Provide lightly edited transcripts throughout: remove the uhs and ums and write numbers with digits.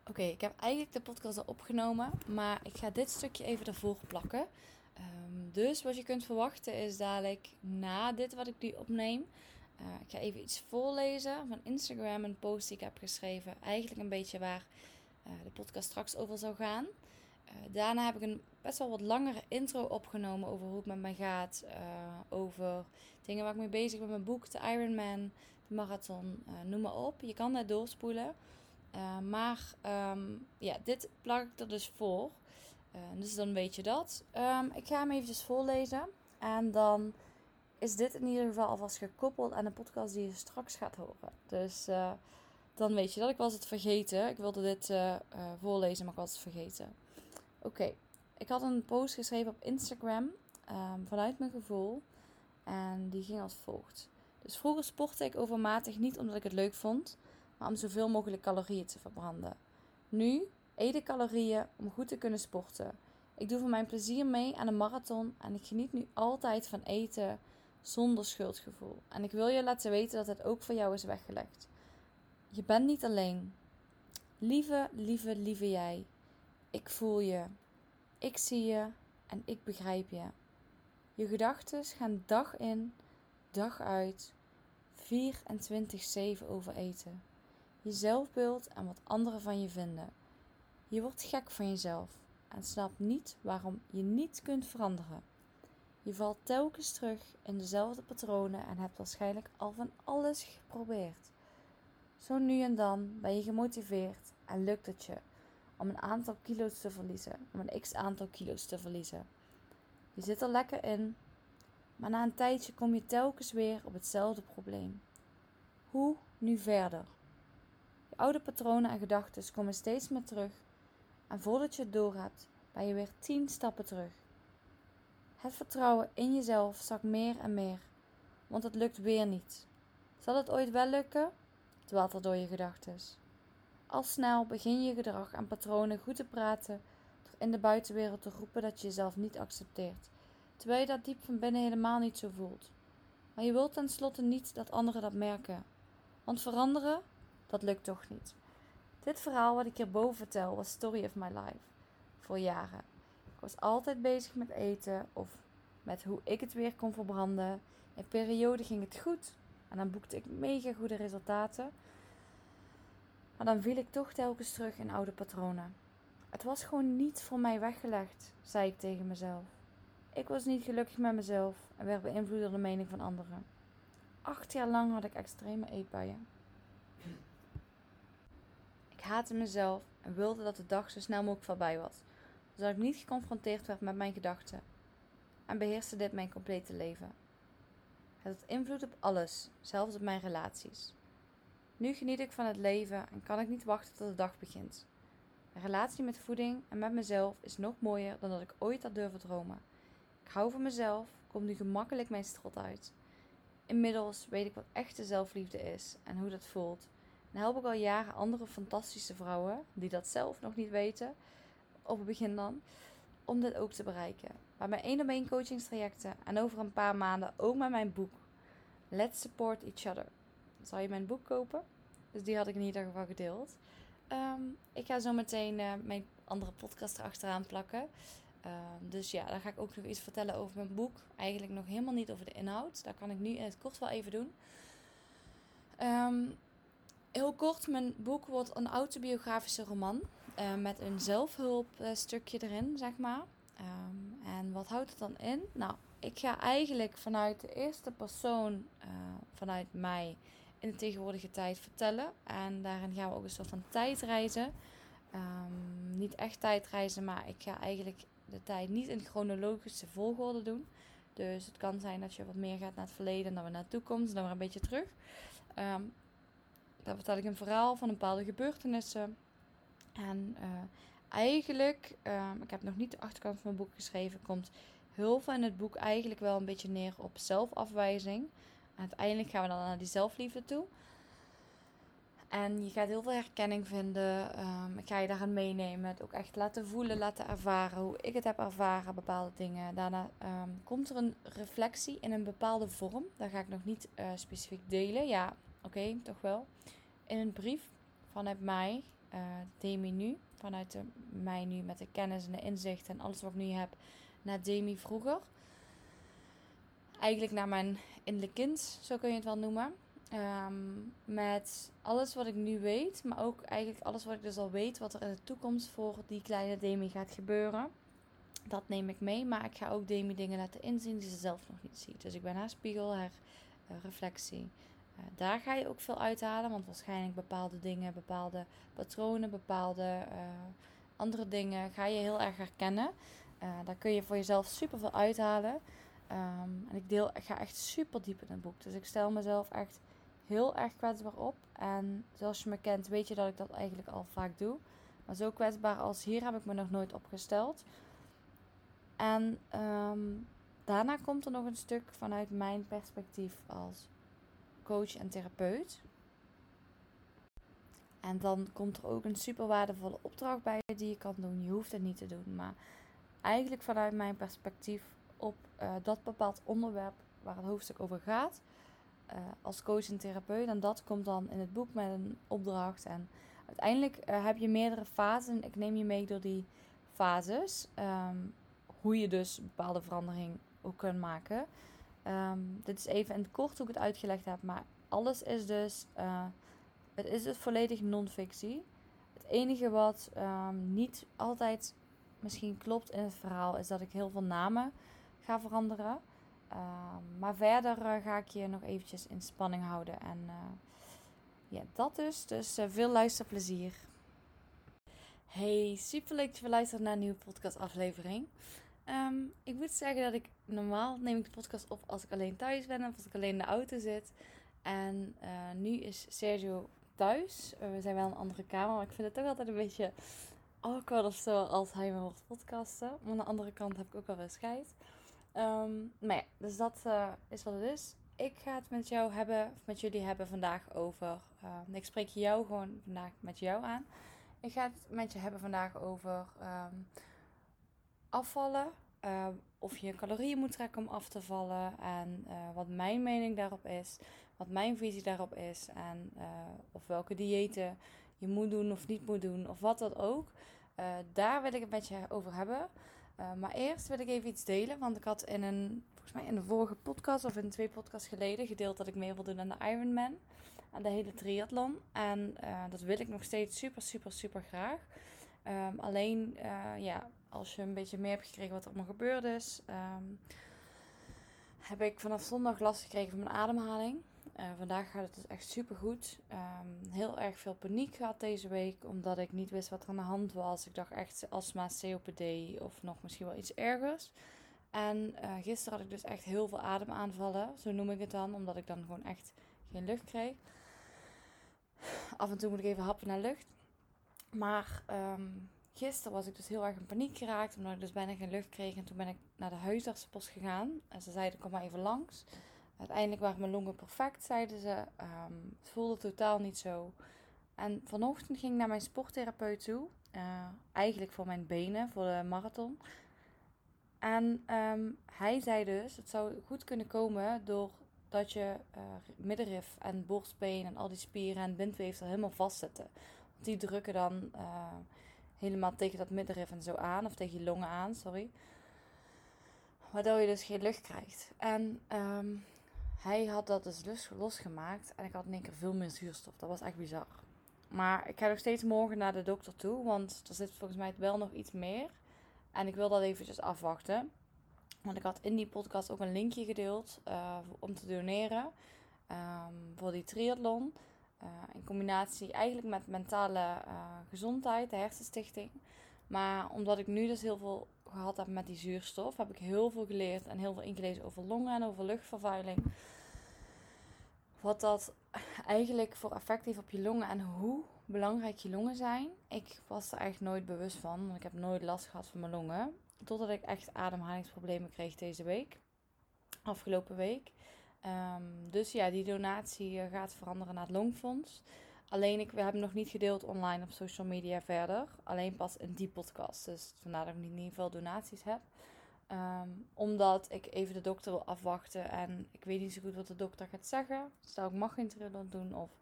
Oké, ik heb eigenlijk de podcast al opgenomen, maar ik ga dit stukje even ervoor plakken. Dus wat je kunt verwachten is dadelijk na dit wat ik nu opneem. Ik ga even iets voorlezen van Instagram, een post die ik heb geschreven. Eigenlijk een beetje waar de podcast straks over zou gaan. Daarna heb ik een best wel wat langere intro opgenomen over hoe het met mij gaat. Over dingen waar ik mee bezig ben, mijn boek, de Ironman, de marathon, noem maar op. Je kan daar doorspoelen. Dit plak ik er dus voor. Dus dan weet je dat. Ik ga hem eventjes voorlezen. En dan is dit in ieder geval alvast gekoppeld aan de podcast die je straks gaat horen. Dus dan weet je dat. Ik was het vergeten. Ik wilde dit voorlezen, maar ik was het vergeten. Oké. Ik had een post geschreven op Instagram. Vanuit mijn gevoel. En die ging als volgt. Dus vroeger sportte ik overmatig niet omdat ik het leuk vond, maar om zoveel mogelijk calorieën te verbranden. Nu eet ik calorieën om goed te kunnen sporten. Ik doe voor mijn plezier mee aan een marathon en ik geniet nu altijd van eten zonder schuldgevoel. En ik wil je laten weten dat het ook voor jou is weggelegd. Je bent niet alleen. Lieve, lieve, lieve jij. Ik voel je. Ik zie je en ik begrijp je. Je gedachten gaan dag in, dag uit, 24/7 over eten. Je zelfbeeld en wat anderen van je vinden. Je wordt gek van jezelf en snapt niet waarom je niet kunt veranderen. Je valt telkens terug in dezelfde patronen en hebt waarschijnlijk al van alles geprobeerd. Zo nu en dan ben je gemotiveerd en lukt het je om een aantal kilo's te verliezen, om een x-aantal kilo's te verliezen. Je zit er lekker in, maar na een tijdje kom je telkens weer op hetzelfde probleem. Hoe nu verder? Je oude patronen en gedachten komen steeds meer terug en voordat je het doorhebt, ben je weer 10 stappen terug. Het vertrouwen in jezelf zakt meer en meer, want het lukt weer niet. Zal het ooit wel lukken? Dwaalt er door je gedachten. Al snel begin je gedrag en patronen goed te praten door in de buitenwereld te roepen dat je jezelf niet accepteert, terwijl je dat diep van binnen helemaal niet zo voelt. Maar je wilt tenslotte niet dat anderen dat merken, want veranderen, dat lukt toch niet. Dit verhaal wat ik hierboven vertel was story of my life. Voor jaren. Ik was altijd bezig met eten of met hoe ik het weer kon verbranden. In perioden ging het goed en dan boekte ik mega goede resultaten. Maar dan viel ik toch telkens terug in oude patronen. Het was gewoon niet voor mij weggelegd, zei ik tegen mezelf. Ik was niet gelukkig met mezelf en werd beïnvloed door de mening van anderen. 8 jaar lang had ik extreme eetbuien. Ik haatte mezelf en wilde dat de dag zo snel mogelijk voorbij was, zodat ik niet geconfronteerd werd met mijn gedachten. En beheerste dit mijn complete leven. Het had invloed op alles, zelfs op mijn relaties. Nu geniet ik van het leven en kan ik niet wachten tot de dag begint. Mijn relatie met voeding en met mezelf is nog mooier dan dat ik ooit had durven dromen. Ik hou van mezelf, kom nu gemakkelijk mijn strot uit. Inmiddels weet ik wat echte zelfliefde is en hoe dat voelt. En help ik al jaren andere fantastische vrouwen, die dat zelf nog niet weten, op het begin dan, om dit ook te bereiken. Bij mijn 1-op-1 coachingstrajecten en over een paar maanden ook met mijn boek. Let's support each other. Zal je mijn boek kopen? Dus die had ik in ieder geval gedeeld. Ik ga zo meteen mijn andere podcast erachteraan plakken. Dus ja, dan ga ik ook nog iets vertellen over mijn boek. Eigenlijk nog helemaal niet over de inhoud. Dat kan ik nu in het kort wel even doen. Heel kort, mijn boek wordt een autobiografische roman. Met een zelfhulpstukje erin, zeg maar. En wat houdt het dan in? Nou, ik ga eigenlijk vanuit de eerste persoon, vanuit mij, in de tegenwoordige tijd vertellen. En daarin gaan we ook een soort van tijdreizen. Niet echt tijdreizen, maar ik ga eigenlijk de tijd niet in chronologische volgorde doen. Dus het kan zijn dat je wat meer gaat naar het verleden en dan weer naar de toekomst en dan weer een beetje terug. Dan vertel ik een verhaal van een bepaalde gebeurtenissen. En ik heb nog niet de achterkant van mijn boek geschreven, komt heel veel in het boek eigenlijk wel een beetje neer op zelfafwijzing. En uiteindelijk gaan we dan naar die zelfliefde toe. En je gaat heel veel herkenning vinden. Ik ga je daaraan meenemen. Het ook echt laten voelen, laten ervaren. Hoe ik het heb ervaren, bepaalde dingen. Daarna komt er een reflectie in een bepaalde vorm. Dat ga ik nog niet specifiek delen. Ja, oké, toch wel. In een brief vanuit mij. Demi nu. Vanuit mij nu met de kennis en de inzicht en alles wat ik nu heb. Naar Demi vroeger. Eigenlijk naar mijn innerlijk kind, zo kun je het wel noemen. Met alles wat ik nu weet, maar ook eigenlijk alles wat ik dus al weet, wat er in de toekomst voor die kleine Demi gaat gebeuren. Dat neem ik mee, maar ik ga ook Demi dingen laten inzien die ze zelf nog niet ziet. Dus ik ben haar spiegel, haar reflectie. Daar ga je ook veel uithalen, want waarschijnlijk bepaalde dingen, bepaalde patronen, bepaalde andere dingen ga je heel erg herkennen. Daar kun je voor jezelf super veel uithalen. En ik ga echt super diep in het boek. Dus ik stel mezelf echt heel erg kwetsbaar op. En zoals je me kent, weet je dat ik dat eigenlijk al vaak doe. Maar zo kwetsbaar als hier heb ik me nog nooit opgesteld. En daarna komt er nog een stuk vanuit mijn perspectief als coach en therapeut. En dan komt er ook een super waardevolle opdracht bij die je kan doen. Je hoeft het niet te doen, maar eigenlijk vanuit mijn perspectief op dat bepaald onderwerp waar het hoofdstuk over gaat. Als coach en therapeut. En dat komt dan in het boek met een opdracht. En uiteindelijk heb je meerdere fasen. Ik neem je mee door die fases. Hoe je dus een bepaalde verandering ook kunt maken. Dit is even in het kort hoe ik het uitgelegd heb. Maar alles is dus... het is dus volledig non-fictie. Het enige wat niet altijd misschien klopt in het verhaal... is dat ik heel veel namen ga veranderen. Maar verder ga ik je nog eventjes in spanning houden. En ja, dat dus. Dus veel luisterplezier. Hey, superleuk dat je luistert naar een nieuwe podcastaflevering. Ik moet zeggen dat ik normaal neem ik de podcast op als ik alleen thuis ben of als ik alleen in de auto zit. En nu is Sergio thuis. We zijn wel in een andere kamer, maar ik vind het toch altijd een beetje awkward of zo als hij me hoort podcasten. Maar aan de andere kant heb ik ook wel weer scheid. Maar ja, dus dat is wat het is. Ik ga het met jou hebben, of met jullie hebben vandaag over. Ik spreek jou gewoon vandaag met jou aan. Ik ga het met je hebben vandaag over afvallen. Of je calorieën moet trekken om af te vallen. En wat mijn mening daarop is. Wat mijn visie daarop is. En of welke diëten je moet doen of niet moet doen. Of wat dat ook. Daar wil ik het met je over hebben. Maar eerst wil ik even iets delen. Want ik had volgens mij in de vorige podcast of in 2 podcasts geleden gedeeld dat ik mee wil doen aan de Ironman. Aan de hele triathlon. En dat wil ik nog steeds super, super, super graag. Alleen, ja, als je een beetje mee hebt gekregen wat er allemaal gebeurd is, heb ik vanaf zondag last gekregen van mijn ademhaling. Vandaag gaat het dus echt super goed. Heel erg veel paniek gehad deze week, omdat ik niet wist wat er aan de hand was. Ik dacht echt astma, COPD of nog misschien wel iets ergers. En gisteren had ik dus echt heel veel ademaanvallen, zo noem ik het dan, omdat ik dan gewoon echt geen lucht kreeg. Af en toe moet ik even happen naar lucht. Maar gisteren was ik dus heel erg in paniek geraakt, omdat ik dus bijna geen lucht kreeg. En toen ben ik naar de huisartsenpost gegaan. En ze zeiden, kom maar even langs. Uiteindelijk waren mijn longen perfect, zeiden ze. Het voelde totaal niet zo. En vanochtend ging ik naar mijn sporttherapeut toe. Eigenlijk voor mijn benen, voor de marathon. En hij zei dus, het zou goed kunnen komen doordat je middenrif en borstbeen en al die spieren en bindweefsel helemaal vastzitten. Want die drukken dan helemaal tegen dat middenrif en zo aan, of tegen je longen aan, sorry. Waardoor je dus geen lucht krijgt. En hij had dat dus losgemaakt en ik had in één keer veel meer zuurstof. Dat was echt bizar. Maar ik ga nog steeds morgen naar de dokter toe, want er zit volgens mij wel nog iets meer. En ik wil dat eventjes afwachten. Want ik had in die podcast ook een linkje gedeeld om te doneren voor die triathlon. In combinatie eigenlijk met mentale gezondheid, de Hersenstichting. Maar omdat ik nu dus heel veel gehad heb met die zuurstof, heb ik heel veel geleerd en heel veel ingelezen over longen en over luchtvervuiling. Wat dat eigenlijk voor effect heeft op je longen en hoe belangrijk je longen zijn. Ik was er echt nooit bewust van, want ik heb nooit last gehad van mijn longen. Totdat ik echt ademhalingsproblemen kreeg deze week. Afgelopen week. Dus ja, die donatie gaat veranderen naar het Longfonds. Alleen, we hebben nog niet gedeeld online op social media verder. Alleen pas in die podcast. Dus vandaar dat ik niet veel donaties heb. Omdat ik even de dokter wil afwachten. En ik weet niet zo goed wat de dokter gaat zeggen. Stel, ik mag geen triathlon doen. Of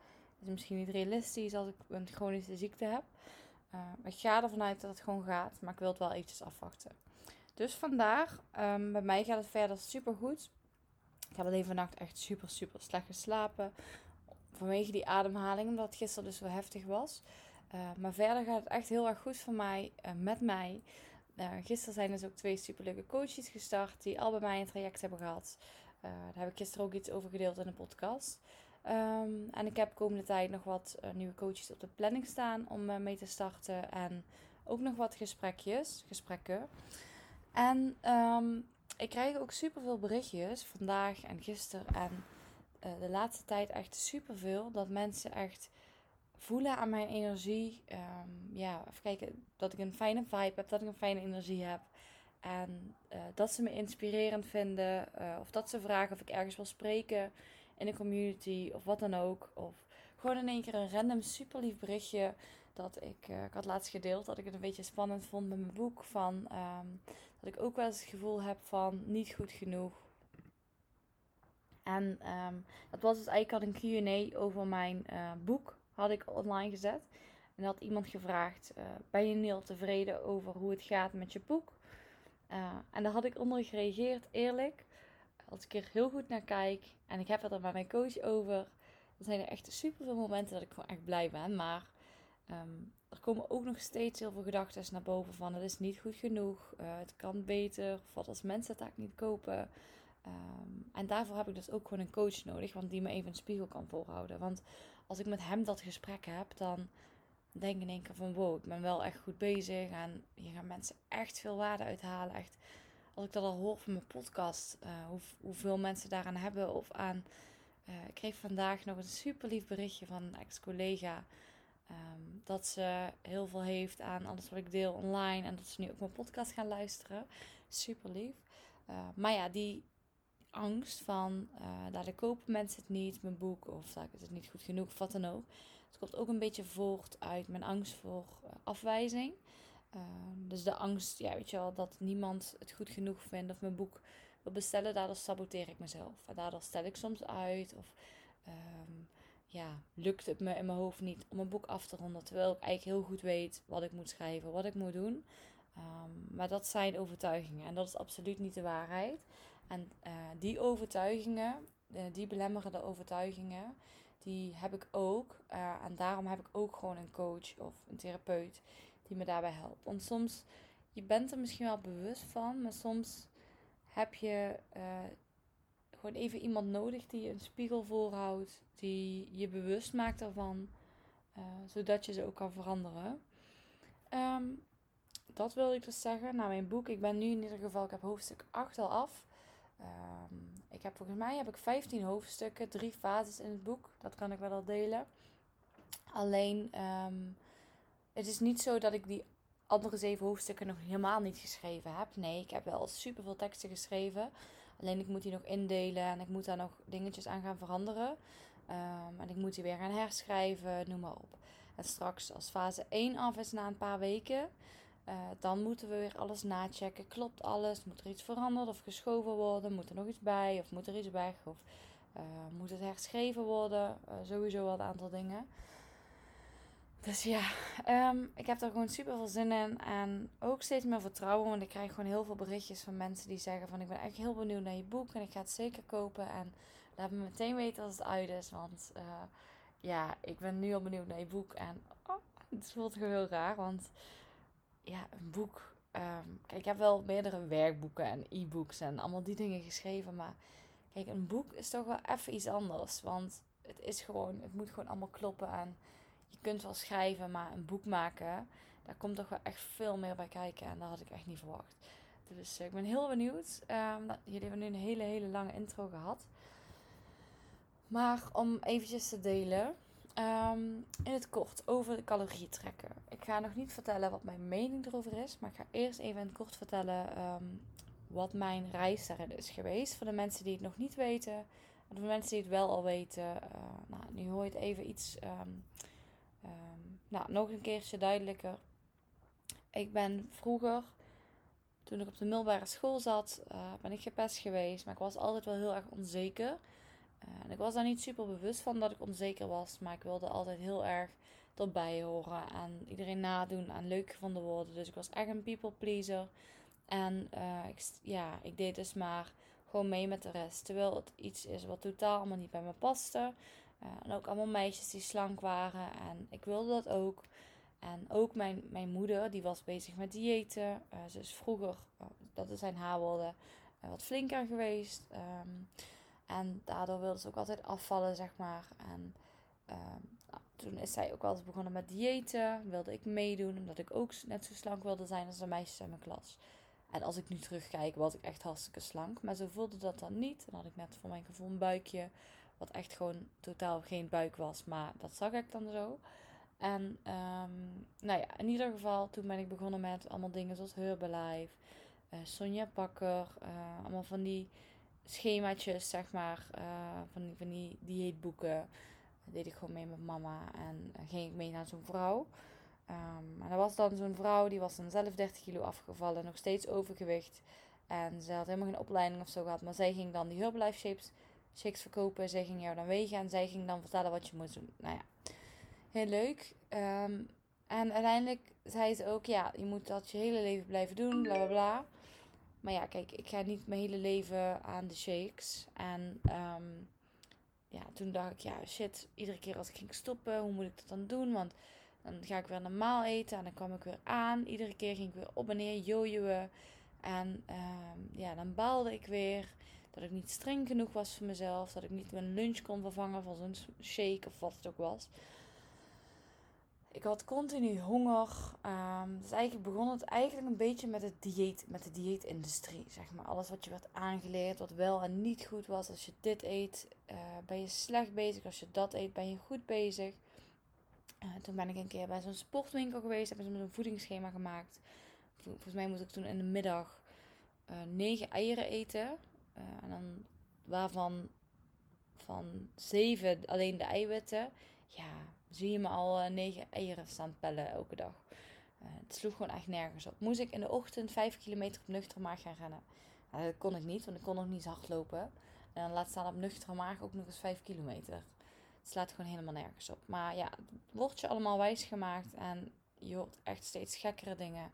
is misschien niet realistisch als ik een chronische ziekte heb. Ik ga ervan uit dat het gewoon gaat, maar ik wil het wel eventjes afwachten. Dus vandaag, bij mij gaat het verder super goed. Ik heb alleen vannacht echt super slecht geslapen. Vanwege die ademhaling, omdat het gisteren dus zo heftig was. Maar verder gaat het echt heel erg goed voor mij, met mij. Gisteren zijn dus ook 2 superleuke coaches gestart die al bij mij een traject hebben gehad. Daar heb ik gisteren ook iets over gedeeld in de podcast. En ik heb komende tijd nog wat nieuwe coaches op de planning staan om mee te starten. En ook nog wat gesprekken. En ik krijg ook superveel berichtjes vandaag en gisteren en de laatste tijd echt superveel. Dat mensen echt voelen aan mijn energie. Even kijken, dat ik een fijne vibe heb, dat ik een fijne energie heb. En dat ze me inspirerend vinden. Of dat ze vragen of ik ergens wil spreken in een community of wat dan ook. Of gewoon in één keer een random super lief berichtje. Dat ik had laatst gedeeld dat ik het een beetje spannend vond met mijn boek. Dat ik ook wel eens het gevoel heb van niet goed genoeg. En dat was dus eigenlijk al een Q&A over mijn boek. Had ik online gezet. En had iemand gevraagd, ben je niet al tevreden over hoe het gaat met je boek? En daar had ik onder gereageerd, eerlijk. Als ik er heel goed naar kijk en ik heb het er met mijn coach over, dan zijn er echt super veel momenten dat ik gewoon echt blij ben. Maar er komen ook nog steeds heel veel gedachten naar boven van het is niet goed genoeg, het kan beter, of wat als mensen het eigenlijk niet kopen. En daarvoor heb ik dus ook gewoon een coach nodig, want die me even een spiegel kan voorhouden. Want als ik met hem dat gesprek heb, dan denk ik in één keer van wow, ik ben wel echt goed bezig. En hier gaan mensen echt veel waarde uithalen. Echt, als ik dat al hoor van mijn podcast, hoeveel mensen daaraan hebben of aan. Ik kreeg vandaag nog een super lief berichtje van een ex-collega. Dat ze heel veel heeft aan alles wat ik deel online. En dat ze nu ook mijn podcast gaan luisteren. Super lief. Maar ja, die angst van daar kopen mensen het niet, mijn boek, of dat is het niet goed genoeg, of wat dan ook. Het komt ook een beetje voort uit mijn angst voor afwijzing. Dus de angst, ja, weet je wel, dat niemand het goed genoeg vindt of mijn boek wil bestellen, daardoor saboteer ik mezelf. En daardoor stel ik soms uit of lukt het me in mijn hoofd niet om een boek af te ronden, terwijl ik eigenlijk heel goed weet wat ik moet schrijven, wat ik moet doen. Maar dat zijn overtuigingen en dat is absoluut niet de waarheid. En die overtuigingen, die belemmerende overtuigingen, die heb ik ook. En daarom heb ik ook gewoon een coach of een therapeut die me daarbij helpt. Want soms, je bent er misschien wel bewust van, maar soms heb je gewoon even iemand nodig die je een spiegel voorhoudt, die je bewust maakt ervan, zodat je ze ook kan veranderen. Dat wil ik dus zeggen. Nou, mijn boek, ik ben nu in ieder geval, ik heb hoofdstuk 8 al af. Volgens mij heb ik 15 hoofdstukken, 3 fases in het boek. Dat kan ik wel al delen. Alleen, het is niet zo dat ik die andere 7 hoofdstukken nog helemaal niet geschreven heb. Nee, ik heb wel super veel teksten geschreven. Alleen ik moet die nog indelen en ik moet daar nog dingetjes aan gaan veranderen. En ik moet die weer gaan herschrijven, noem maar op. En straks als fase 1 af is na een paar weken, dan moeten we weer alles nachecken. Klopt alles? Moet er iets veranderd of geschoven worden? Moet er nog iets bij? Of moet er iets weg? Of moet het herschreven worden? Sowieso wel een aantal dingen. Dus ja, ik heb er gewoon super veel zin in. En ook steeds meer vertrouwen. Want ik krijg gewoon heel veel berichtjes van mensen die zeggen van ik ben echt heel benieuwd naar je boek. En ik ga het zeker kopen. En laat me meteen weten als het uit is. Want ik ben nu al benieuwd naar je boek. En het voelt gewoon heel raar. Want ja, een boek. Kijk, ik heb wel meerdere werkboeken en e-books en allemaal die dingen geschreven. Maar kijk, een boek is toch wel even iets anders. Want het moet gewoon allemaal kloppen. En je kunt wel schrijven, maar een boek maken, daar komt toch wel echt veel meer bij kijken. En dat had ik echt niet verwacht. Dus ik ben heel benieuwd. Jullie hebben nu een hele lange intro gehad. Maar om eventjes te delen. In het kort over de calorieën trekken. Ik ga nog niet vertellen wat mijn mening erover is. Maar ik ga eerst even in het kort vertellen wat mijn reis daarin is geweest. Voor de mensen die het nog niet weten. En voor de mensen die het wel al weten. Nu hoor je het even iets... nog een keertje duidelijker. Ik ben vroeger, toen ik op de middelbare school zat, ben ik gepest geweest. Maar ik was altijd wel heel erg onzeker. En ik was daar niet super bewust van dat ik onzeker was. Maar ik wilde altijd heel erg erbij horen. En iedereen nadoen en leuk gevonden worden. Dus ik was echt een people pleaser. En ik deed dus maar gewoon mee met de rest. Terwijl het iets is wat totaal allemaal niet bij me paste. En ook allemaal meisjes die slank waren. En ik wilde dat ook. En ook mijn moeder, die was bezig met diëten. Ze is vroeger, dat zijn haar woorden, wat flinker geweest. En daardoor wilde ze ook altijd afvallen, zeg maar. En toen is zij ook altijd begonnen met diëten. Wilde ik meedoen, omdat ik ook net zo slank wilde zijn als de meisjes in mijn klas. En als ik nu terugkijk, was ik echt hartstikke slank. Maar zo voelde dat dan niet. Dan had ik net voor mijn gevoel een buikje. Wat echt gewoon totaal geen buik was. Maar dat zag ik dan zo. En in ieder geval, toen ben ik begonnen met allemaal dingen zoals Herbalife, Sonja Bakker, allemaal van die schemaatjes, zeg maar, van die dieetboeken. Dat deed ik gewoon mee met mama en ging ik mee naar zo'n vrouw. En er was dan zo'n vrouw, die was dan zelf 30 kilo afgevallen, nog steeds overgewicht. En ze had helemaal geen opleiding of zo gehad, maar zij ging dan die Herbalife shakes verkopen. Zij ging jou dan wegen en zij ging dan vertellen wat je moest doen. Nou ja, heel leuk. En uiteindelijk zei ze ook, ja, je moet dat je hele leven blijven doen, bla bla bla. Maar ja, kijk, ik ga niet mijn hele leven aan de shakes. En toen dacht ik, ja, shit, iedere keer als ik ging stoppen, hoe moet ik dat dan doen? Want dan ga ik weer normaal eten en dan kwam ik weer aan. Iedere keer ging ik weer op en neer jojoen. En dan baalde ik weer dat ik niet streng genoeg was voor mezelf. Dat ik niet mijn lunch kon vervangen van zo'n shake of wat het ook was. Ik had continu honger. Dus eigenlijk begon het eigenlijk een beetje met de dieetindustrie. Zeg maar. Alles wat je werd aangeleerd, wat wel en niet goed was. Als je dit eet, ben je slecht bezig. Als je dat eet, ben je goed bezig. Toen ben ik een keer bij zo'n sportwinkel geweest. Hebben ze me zo'n voedingsschema gemaakt. Volgens mij moest ik toen in de middag 9 eieren eten. En dan waarvan van 7 alleen de eiwitten. Ja, zie je me al 9 eieren staan pellen elke dag. Het sloeg gewoon echt nergens op. Moest ik in de ochtend 5 kilometer op nuchtere maag gaan rennen. Dat kon ik niet, want ik kon nog niet hard lopen. En dan laat staan op nuchtere maag ook nog eens 5 kilometer. Het slaat gewoon helemaal nergens op. Maar ja, het wordt je allemaal wijsgemaakt. En je hoort echt steeds gekkere dingen.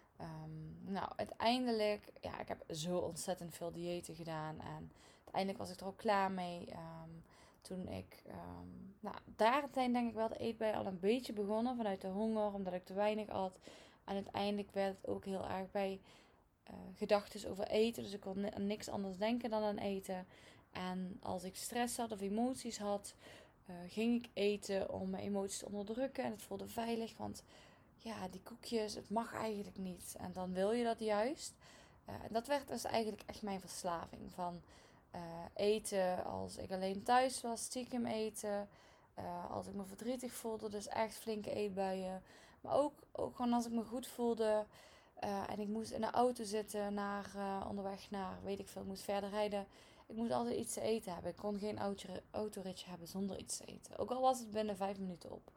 Uiteindelijk, ja, ik heb zo ontzettend veel diëten gedaan. En uiteindelijk was ik er ook klaar mee. Toen ik, daar denk ik wel de eetbui al een beetje begonnen. Vanuit de honger, omdat ik te weinig at. En uiteindelijk werd het ook heel erg bij gedachten over eten. Dus ik kon aan niks anders denken dan aan eten. En als ik stress had of emoties had, ging ik eten om mijn emoties te onderdrukken. En het voelde veilig, want ja, die koekjes, het mag eigenlijk niet. En dan wil je dat juist. En dat werd dus eigenlijk echt mijn verslaving. Van eten als ik alleen thuis was, stiekem eten. Als ik me verdrietig voelde, dus echt flinke eetbuien. Maar ook gewoon als ik me goed voelde. En ik moest in de auto zitten onderweg naar, weet ik veel, ik moest verder rijden. Ik moest altijd iets te eten hebben. Ik kon geen autoritje hebben zonder iets te eten. Ook al was het binnen 5 minuten op.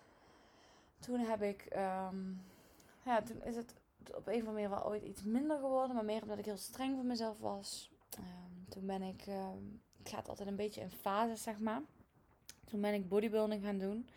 Toen heb ik, toen is het op een of andere manier wel ooit iets minder geworden. Maar meer omdat ik heel streng voor mezelf was. Toen ben ik, het gaat altijd een beetje in fases, zeg maar. Toen ben ik bodybuilding gaan doen.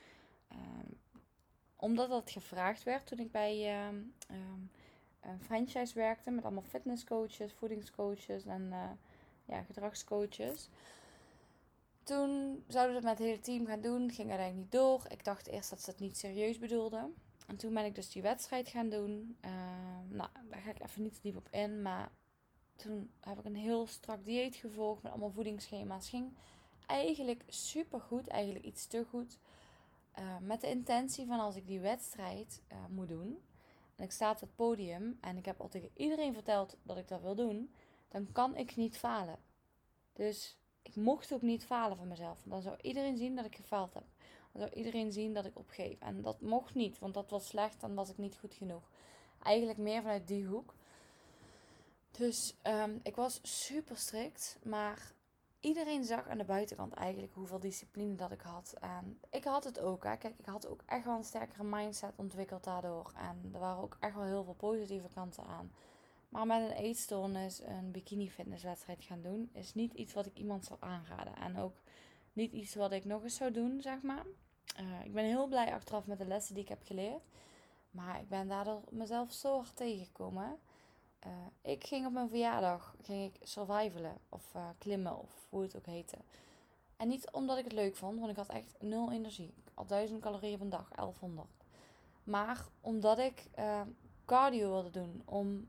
Omdat dat gevraagd werd toen ik bij een franchise werkte. Met allemaal fitnesscoaches, voedingscoaches en gedragscoaches. Toen zouden we het met het hele team gaan doen. Ging uiteindelijk niet door. Ik dacht eerst dat ze het niet serieus bedoelden. En toen ben ik dus die wedstrijd gaan doen. Daar ga ik even niet te diep op in. Maar toen heb ik een heel strak dieet gevolgd. Met allemaal voedingsschema's. Ging eigenlijk super goed. Eigenlijk iets te goed. Met de intentie van als ik die wedstrijd moet doen. En ik sta op het podium. En ik heb al tegen iedereen verteld dat ik dat wil doen. Dan kan ik niet falen. Dus ik mocht ook niet falen van mezelf. Want dan zou iedereen zien dat ik gefaald heb. Dan zou iedereen zien dat ik opgeef. En dat mocht niet, want dat was slecht. Dan was ik niet goed genoeg. Eigenlijk meer vanuit die hoek. Dus ik was super strikt. Maar iedereen zag aan de buitenkant eigenlijk hoeveel discipline dat ik had. En ik had het ook. Hè. Kijk, ik had ook echt wel een sterkere mindset ontwikkeld daardoor. En er waren ook echt wel heel veel positieve kanten aan. Maar met een eetstoornis een bikini fitnesswedstrijd gaan doen is niet iets wat ik iemand zou aanraden. En ook niet iets wat ik nog eens zou doen, zeg maar. Ik ben heel blij achteraf met de lessen die ik heb geleerd. Maar ik ben daardoor mezelf zo hard tegengekomen. Ik ging op mijn verjaardag survivalen of klimmen of hoe het ook heette. En niet omdat ik het leuk vond, want ik had echt 0 energie. Ik had 1000 calorieën per dag, 1100. Maar omdat ik cardio wilde doen.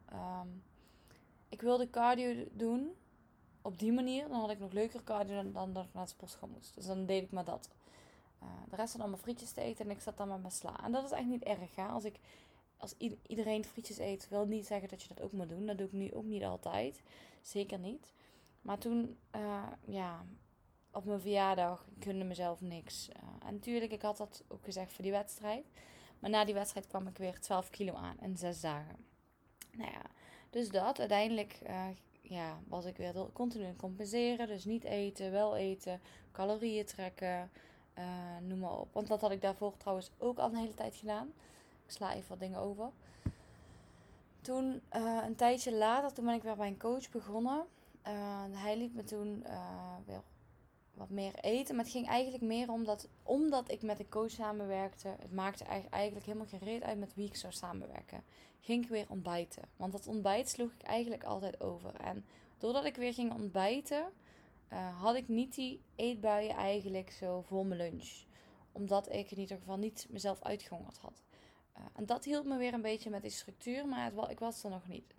Ik wilde cardio doen op die manier. Dan had ik nog leuker cardio dan dat ik naar de sportschool moest. Dus dan deed ik maar dat. De rest had allemaal frietjes te eten en ik zat dan met mijn sla. En dat is echt niet erg. Hè? Als iedereen frietjes eet, wil niet zeggen dat je dat ook moet doen. Dat doe ik nu ook niet altijd. Zeker niet. Maar toen, op mijn verjaardag gunde mezelf niks. En natuurlijk, ik had dat ook gezegd voor die wedstrijd. Maar na die wedstrijd kwam ik weer 12 kilo aan in 6 dagen. Nou ja, dus dat. Uiteindelijk was ik weer continu aan het compenseren. Dus niet eten, wel eten, calorieën trekken, noem maar op. Want dat had ik daarvoor trouwens ook al een hele tijd gedaan. Ik sla even wat dingen over. Toen, een tijdje later, toen ben ik weer bij een coach begonnen. Hij liet me toen weer wat meer eten. Maar het ging eigenlijk meer omdat ik met een coach samenwerkte. Het maakte eigenlijk helemaal geen reet uit met wie ik zou samenwerken. Ging ik weer ontbijten. Want dat ontbijt sloeg ik eigenlijk altijd over. En doordat ik weer ging ontbijten, had ik niet die eetbuien eigenlijk zo voor mijn lunch. Omdat ik in ieder geval niet mezelf uitgehongerd had. En dat hielp me weer een beetje met die structuur. Maar ik was er nog niet.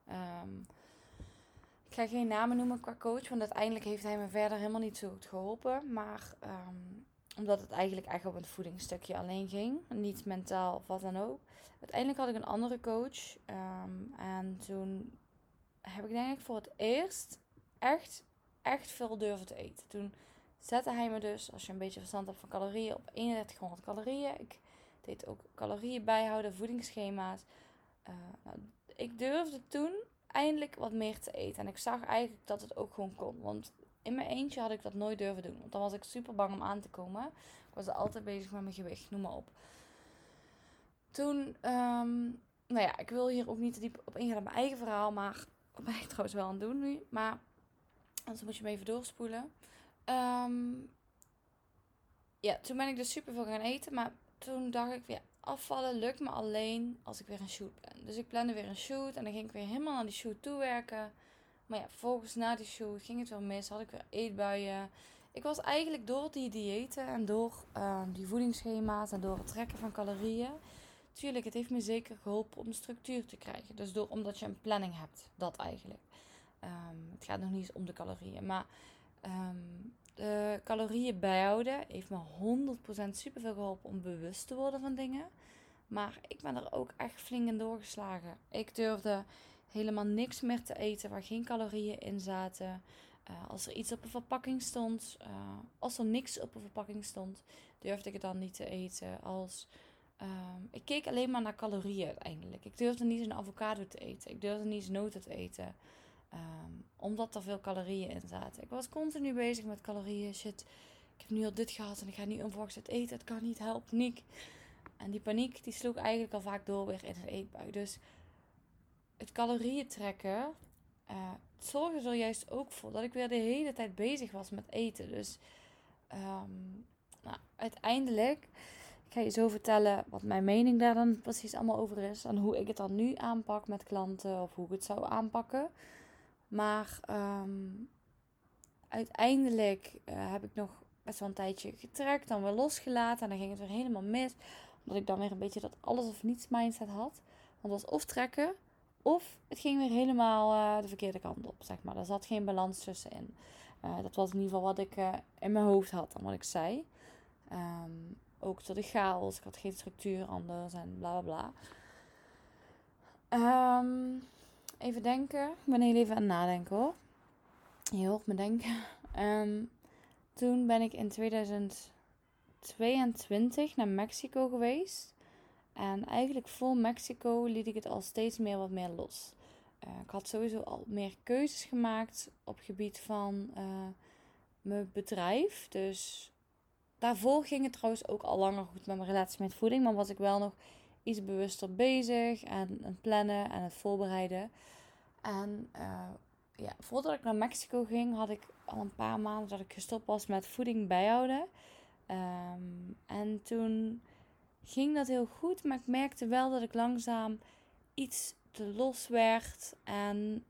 Ik ga geen namen noemen qua coach, want uiteindelijk heeft hij me verder helemaal niet zo goed geholpen. Maar omdat het eigenlijk echt op het voedingsstukje alleen ging, niet mentaal of wat dan ook. Uiteindelijk had ik een andere coach en toen heb ik denk ik voor het eerst echt veel durven te eten. Toen zette hij me dus, als je een beetje verstand hebt van calorieën, op 3100 calorieën. Ik deed ook calorieën bijhouden, voedingsschema's. Ik durfde toen eindelijk wat meer te eten. En ik zag eigenlijk dat het ook gewoon kon. Want in mijn eentje had ik dat nooit durven doen. Want dan was ik super bang om aan te komen. Ik was altijd bezig met mijn gewicht, noem maar op. Toen, ik wil hier ook niet te diep op ingaan op mijn eigen verhaal. Maar dat ben ik trouwens wel aan het doen nu. Maar anders moet je me even doorspoelen. Toen ben ik dus super veel gaan eten. Maar toen dacht ik, afvallen lukt me alleen als ik weer een shoot ben. Dus ik plande weer een shoot en dan ging ik weer helemaal naar die shoot toewerken. Maar ja, vervolgens na die shoot ging het wel mis, had ik weer eetbuien. Ik was eigenlijk door die diëten en door die voedingsschema's en door het trekken van calorieën. Tuurlijk, het heeft me zeker geholpen om structuur te krijgen. Dus omdat je een planning hebt, dat eigenlijk. Het gaat nog niet eens om de calorieën, maar de calorieën bijhouden heeft me 100% superveel geholpen om bewust te worden van dingen. Maar ik ben er ook echt flink in doorgeslagen. Ik durfde helemaal niks meer te eten waar geen calorieën in zaten. Als er iets op een verpakking stond, als er niks op een verpakking stond, durfde ik het dan niet te eten. Ik keek alleen maar naar calorieën uiteindelijk. Ik durfde niet een avocado te eten. Ik durfde niet eens noten te eten. Omdat er veel calorieën in zaten. Ik was continu bezig met calorieën. Shit, ik heb nu al dit gehad en ik ga nu onverwachts het eten. Het kan niet, help, paniek. En die paniek die sloeg eigenlijk al vaak door weer in een eetbui. Dus het calorieën trekken het zorgde er juist ook voor dat ik weer de hele tijd bezig was met eten. Dus uiteindelijk, ik ga je zo vertellen wat mijn mening daar dan precies allemaal over is. En hoe ik het dan nu aanpak met klanten of hoe ik het zou aanpakken. Maar uiteindelijk heb ik nog best wel een tijdje getrekt, dan weer losgelaten. En dan ging het weer helemaal mis. Omdat ik dan weer een beetje dat alles of niets mindset had. Want het was of trekken, of het ging weer helemaal de verkeerde kant op, zeg maar. Er zat geen balans tussenin. Dat was in ieder geval wat ik in mijn hoofd had en wat ik zei. Ook door de chaos. Ik had geen structuur anders en bla bla bla. Even denken. Ik ben heel even aan het nadenken hoor. Je hoort me denken. Toen ben ik in 2022 naar Mexico geweest. En eigenlijk voor Mexico liet ik het al steeds meer wat meer los. Ik had sowieso al meer keuzes gemaakt op het gebied van mijn bedrijf. Dus daarvoor ging het trouwens ook al langer goed met mijn relatie met voeding. Maar was ik wel nog iets bewuster bezig en het plannen en het voorbereiden. En voordat ik naar Mexico ging, had ik al een paar maanden dat ik gestopt was met voeding bijhouden. En toen ging dat heel goed, maar ik merkte wel dat ik langzaam iets te los werd. En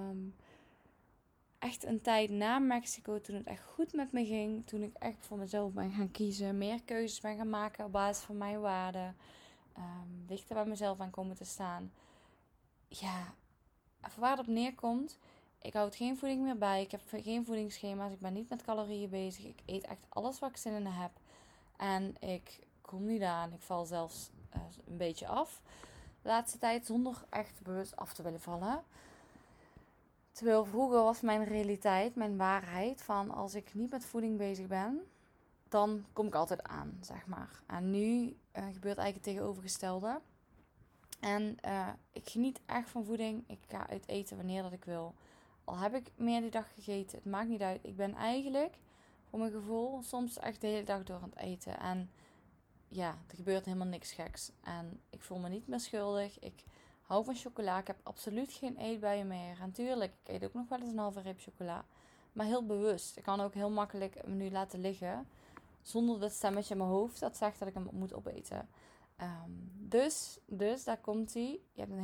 echt een tijd na Mexico, toen het echt goed met me ging, toen ik echt voor mezelf ben gaan kiezen, meer keuzes ben gaan maken op basis van mijn waarden, dichter bij mezelf aan komen te staan. Ja, waar het op neerkomt, ik houd geen voeding meer bij, ik heb geen voedingsschema's, ik ben niet met calorieën bezig, ik eet echt alles waar ik zin in heb. En ik kom niet aan, ik val zelfs een beetje af de laatste tijd, zonder echt bewust af te willen vallen. Terwijl vroeger was mijn realiteit, mijn waarheid, van als ik niet met voeding bezig ben, dan kom ik altijd aan, zeg maar. En nu gebeurt eigenlijk het tegenovergestelde. En ik geniet echt van voeding. Ik ga uit eten wanneer dat ik wil. Al heb ik meer die dag gegeten, het maakt niet uit. Ik ben eigenlijk, voor mijn gevoel, soms echt de hele dag door aan het eten. En ja, er gebeurt helemaal niks geks. En ik voel me niet meer schuldig. Ik hou van chocola. Ik heb absoluut geen eetbuien meer. En tuurlijk, ik eet ook nog wel eens een halve reep chocola. Maar heel bewust. Ik kan ook heel makkelijk hem nu laten liggen. Zonder dat stemmetje in mijn hoofd dat zegt dat ik hem moet opeten. Dus daar komt hij. Je hebt een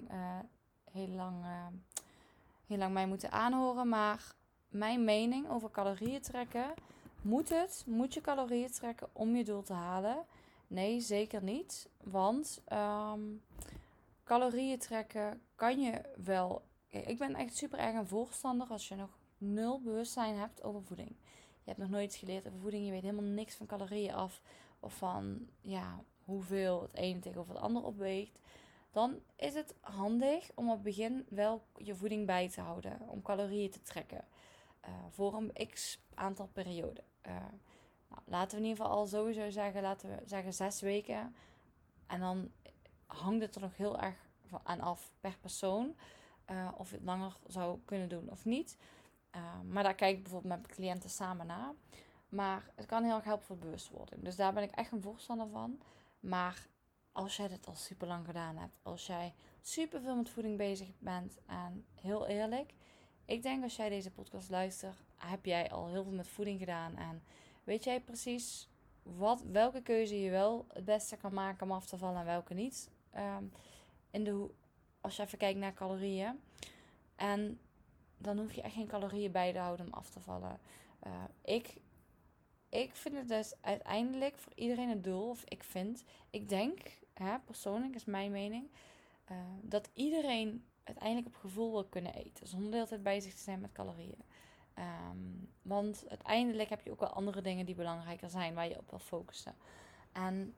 heel lang mij moeten aanhoren. Maar mijn mening over calorieën trekken. Moet je calorieën trekken om je doel te halen? Nee, zeker niet. Want calorieën trekken kan je wel. Kijk, ik ben echt super erg een voorstander als je nog nul bewustzijn hebt over voeding. Je hebt nog nooit iets geleerd over voeding. Je weet helemaal niks van calorieën af. Of van hoeveel het ene tegenover het ander opweegt. Dan is het handig om op het begin wel je voeding bij te houden. Om calorieën te trekken. Voor een x aantal perioden. Laten we in ieder geval al sowieso zeggen, laten we zeggen 6 weken. En dan hangt het er nog heel erg aan af per persoon. Of je het langer zou kunnen doen of niet. Maar daar kijk ik bijvoorbeeld met cliënten samen naar. Maar het kan heel erg helpen voor bewustwording. Dus daar ben ik echt een voorstander van. Maar als jij dit al super lang gedaan hebt. Als jij super veel met voeding bezig bent. En heel eerlijk. Ik denk als jij deze podcast luistert. Heb jij al heel veel met voeding gedaan. En weet jij precies welke keuze je wel het beste kan maken om af te vallen. En welke niet. Als je even kijkt naar calorieën. En dan hoef je echt geen calorieën bij te houden om af te vallen. Ik vind het dus uiteindelijk voor iedereen het doel. Ik denk, persoonlijk is mijn mening, dat iedereen uiteindelijk op gevoel wil kunnen eten. Zonder de hele tijd bezig te zijn met calorieën. Want uiteindelijk heb je ook wel andere dingen die belangrijker zijn. Waar je op wil focussen. En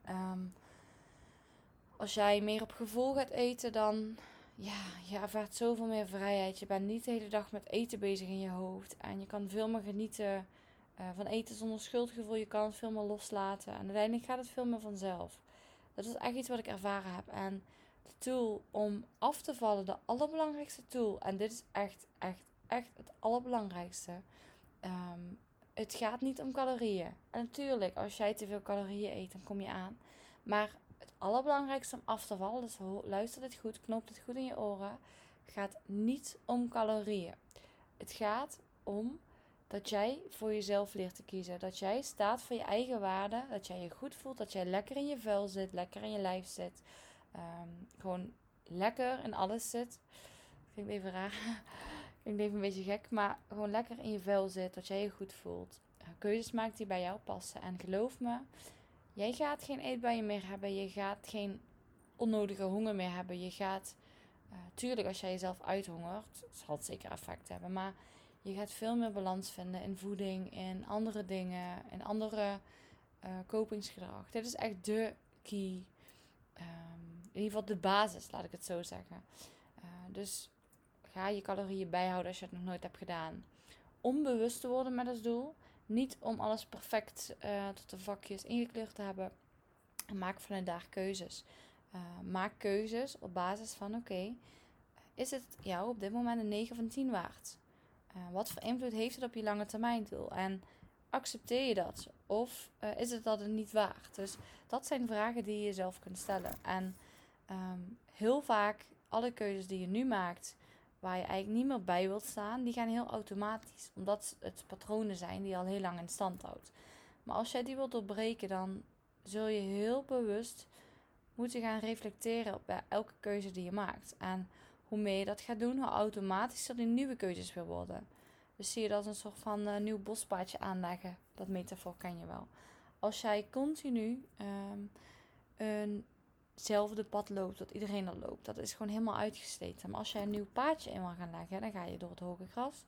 als jij meer op gevoel gaat eten, dan je ervaart zoveel meer vrijheid. Je bent niet de hele dag met eten bezig in je hoofd. En je kan veel meer genieten van eten zonder schuldgevoel. Je kan het veel meer loslaten. En uiteindelijk gaat het veel meer vanzelf. Dat is echt iets wat ik ervaren heb. En de tool om af te vallen, de allerbelangrijkste tool. En dit is echt het allerbelangrijkste. Het gaat niet om calorieën. En natuurlijk, als jij te veel calorieën eet, dan kom je aan. Maar het allerbelangrijkste om af te vallen, dus luister dit goed, knoop dit goed in je oren, gaat niet om calorieën. Het gaat om dat jij voor jezelf leert te kiezen. Dat jij staat voor je eigen waarden. Dat jij je goed voelt. Dat jij lekker in je vel zit. Lekker in je lijf zit. Gewoon lekker in alles zit. Klinkt even raar. Klinkt even een beetje gek. Maar gewoon lekker in je vel zit. Dat jij je goed voelt. Keuzes maakt die bij jou passen. En geloof me, jij gaat geen eetbuien meer hebben. Je gaat geen onnodige honger meer hebben. Je gaat, tuurlijk als jij jezelf uithongert, zal het zeker effect hebben. Maar je gaat veel meer balans vinden in voeding, in andere dingen, in andere kopingsgedrag. Dit is echt de key. In ieder geval de basis, laat ik het zo zeggen. Dus ga je calorieën bijhouden als je het nog nooit hebt gedaan. Om bewust te worden met als doel. Niet om alles perfect tot de vakjes ingekleurd te hebben. En maak vanuit daar keuzes. Maak keuzes op basis van oké, is het jou op dit moment een 9 van 10 waard? Wat voor invloed heeft het op je lange termijn doel? En accepteer je dat? Of is het dat het niet waard? Dus dat zijn vragen die je jezelf kunt stellen. En heel vaak, alle keuzes die je nu maakt, waar je eigenlijk niet meer bij wilt staan, die gaan heel automatisch. Omdat het patronen zijn die je al heel lang in stand houdt. Maar als jij die wilt doorbreken, dan zul je heel bewust moeten gaan reflecteren bij elke keuze die je maakt. En hoe meer je dat gaat doen, hoe automatischer die nieuwe keuzes weer worden. Dus zie je dat als een soort van nieuw bospaadje aanleggen. Dat metafoor ken je wel. Als jij continu eenzelfde pad loopt, dat iedereen dat loopt, dat is gewoon helemaal uitgesleten. Maar als jij een nieuw paadje in wil gaan leggen, dan ga je door het hoge gras.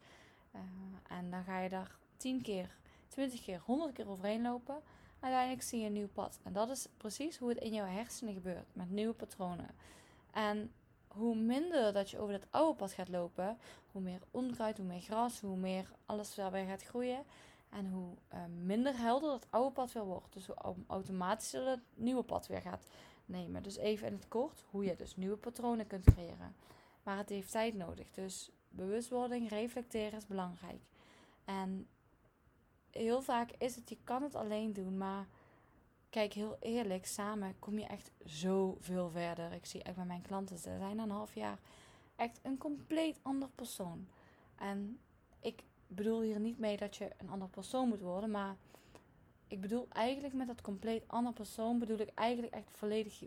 En dan ga je daar 10 keer, 20 keer, 100 keer overheen lopen. Uiteindelijk zie je een nieuw pad. En dat is precies hoe het in jouw hersenen gebeurt. Met nieuwe patronen. En hoe minder dat je over dat oude pad gaat lopen, hoe meer onkruid, hoe meer gras, hoe meer alles daarbij gaat groeien. En hoe minder helder dat oude pad weer wordt. Dus hoe automatischer het nieuwe pad weer gaat nemen. Dus even in het kort, hoe je dus nieuwe patronen kunt creëren. Maar het heeft tijd nodig. Dus bewustwording, reflecteren is belangrijk. En heel vaak is het, je kan het alleen doen, maar kijk, heel eerlijk, samen kom je echt zoveel verder. Ik zie echt bij mijn klanten, ze zijn na een half jaar echt een compleet ander persoon. En ik bedoel hier niet mee dat je een ander persoon moet worden, maar ik bedoel eigenlijk met dat compleet ander persoon, bedoel ik eigenlijk echt volledig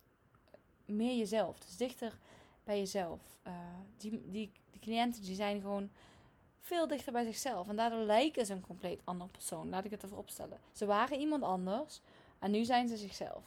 meer jezelf. Dus dichter bij jezelf. Die cliënten die zijn gewoon veel dichter bij zichzelf. En daardoor lijken ze een compleet ander persoon. Laat ik het ervoor opstellen. Ze waren iemand anders. En nu zijn ze zichzelf.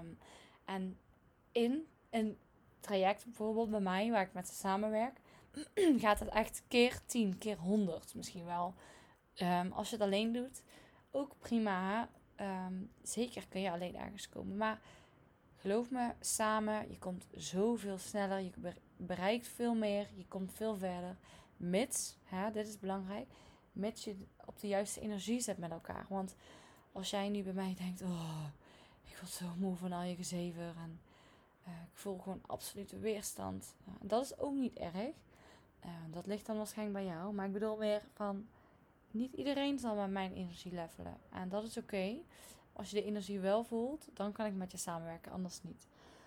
En in een traject bijvoorbeeld bij mij, waar ik met ze samenwerk, gaat het echt keer 10, keer 100 misschien wel. Als je het alleen doet, ook prima. Zeker kun je alleen ergens komen. Maar geloof me, samen, je komt zoveel sneller. Je bereikt veel meer. Je komt veel verder. Mits, dit is belangrijk, mits je op de juiste energie zet met elkaar. Want als jij nu bij mij denkt, ik word zo moe van al je gezever en ik voel gewoon absolute weerstand. Dat is ook niet erg. Dat ligt dan waarschijnlijk bij jou. Maar ik bedoel meer van, niet iedereen zal met mijn energie levelen. En dat is oké. Als je de energie wel voelt, dan kan ik met je samenwerken, anders niet.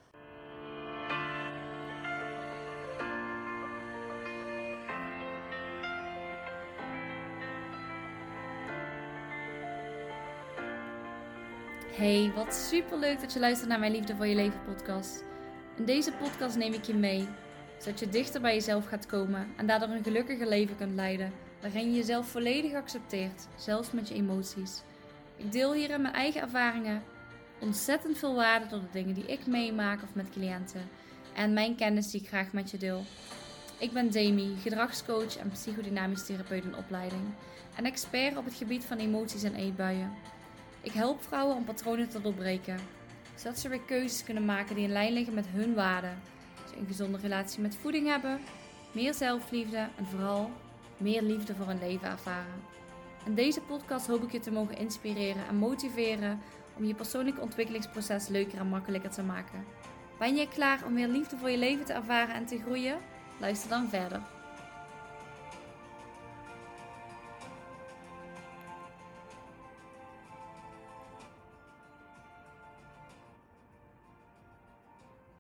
Hey, wat superleuk dat je luistert naar mijn Liefde voor je Leven podcast. In deze podcast neem ik je mee, zodat je dichter bij jezelf gaat komen en daardoor een gelukkiger leven kunt leiden, waarin je jezelf volledig accepteert, zelfs met je emoties. Ik deel hierin mijn eigen ervaringen, ontzettend veel waarde door de dingen die ik meemaak of met cliënten en mijn kennis die ik graag met je deel. Ik ben Demi, gedragscoach en psychodynamisch therapeut in opleiding en expert op het gebied van emoties en eetbuien. Ik help vrouwen om patronen te doorbreken, zodat ze weer keuzes kunnen maken die in lijn liggen met hun waarden. Ze een gezonde relatie met voeding hebben, meer zelfliefde en vooral meer liefde voor hun leven ervaren. In deze podcast hoop ik je te mogen inspireren en motiveren om je persoonlijke ontwikkelingsproces leuker en makkelijker te maken. Ben je klaar om meer liefde voor je leven te ervaren en te groeien? Luister dan verder.